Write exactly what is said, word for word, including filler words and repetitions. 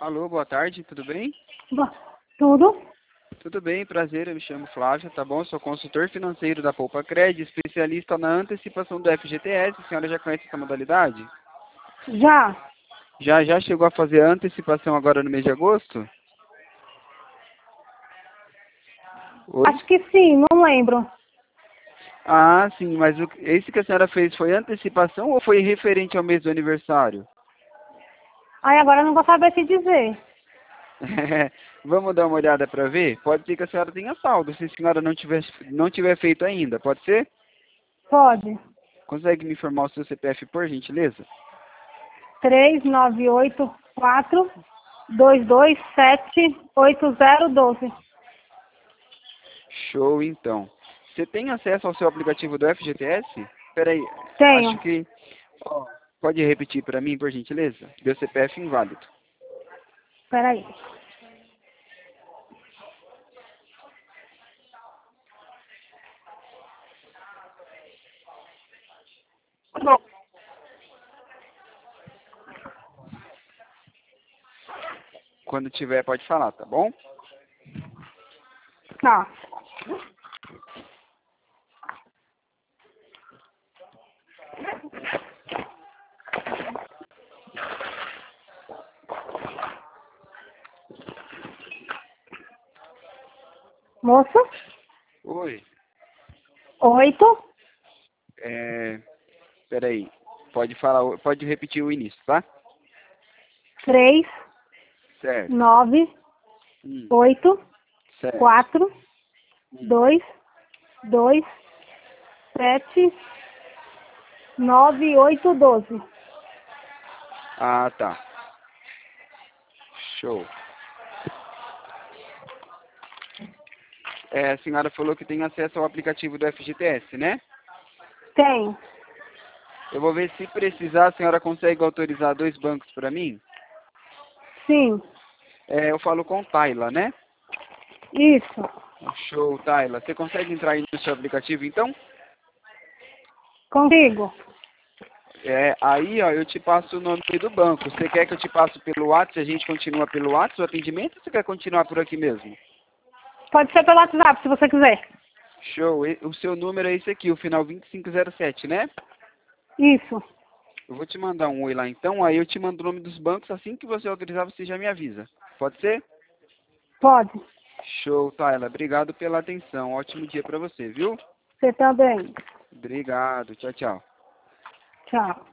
Alô, boa tarde, tudo bem? Bo- Tudo? Tudo bem, prazer, eu me chamo Flávio, tá bom? Sou consultor financeiro da Poupa Cred, especialista na antecipação do F G T S. A senhora já conhece essa modalidade? Já? Já, já chegou a fazer a antecipação agora no mês de agosto? Oi? Acho que sim, não lembro. Ah, sim, mas o, esse que a senhora fez foi antecipação ou foi referente ao mês do aniversário? Aí agora eu não vou saber te dizer. Vamos dar uma olhada para ver? Pode ser que a senhora tenha saldo, se a senhora não tiver, não tiver feito ainda, pode ser? Pode. Consegue me informar o seu C P F, por gentileza? Três nove oito quatro dois dois sete oito zero doze. Show, então. Você tem acesso ao seu aplicativo do F G T S? Peraí, acho Tenho. que... ó, pode repetir para mim, por gentileza? Meu C P F inválido. Peraí. Quando tiver, pode falar, tá bom? Tá. Moço? Oi. Oito. É... Peraí. Pode falar, o- pode repetir o início, tá? Três Certo. nove Hum, oito certo. quatro Hum. dois dois sete nove oito doze. Ah, tá. Show. É, a senhora falou que tem acesso ao aplicativo do F G T S, né? Tenho. Eu vou ver se precisar, a senhora consegue autorizar dois bancos para mim? Sim. É, eu falo com Tayla, né? Isso. Show, Tayla. Você consegue entrar aí no seu aplicativo, então? Consigo. É, aí, ó, eu te passo o nome do banco. Você quer que eu te passe pelo WhatsApp, a gente continua pelo WhatsApp o atendimento, ou você quer continuar por aqui mesmo? Pode ser pelo WhatsApp, se você quiser. Show. E- O seu número é esse aqui, o final vinte e cinco zero sete, né? Isso. Eu vou te mandar um oi lá então, aí eu te mando o nome dos bancos, assim que você autorizar, você já me avisa. Pode ser? Pode. Show, Tayla. Obrigado pela atenção. Ótimo dia pra você, viu? Você também. Obrigado. Tchau, tchau. Tchau.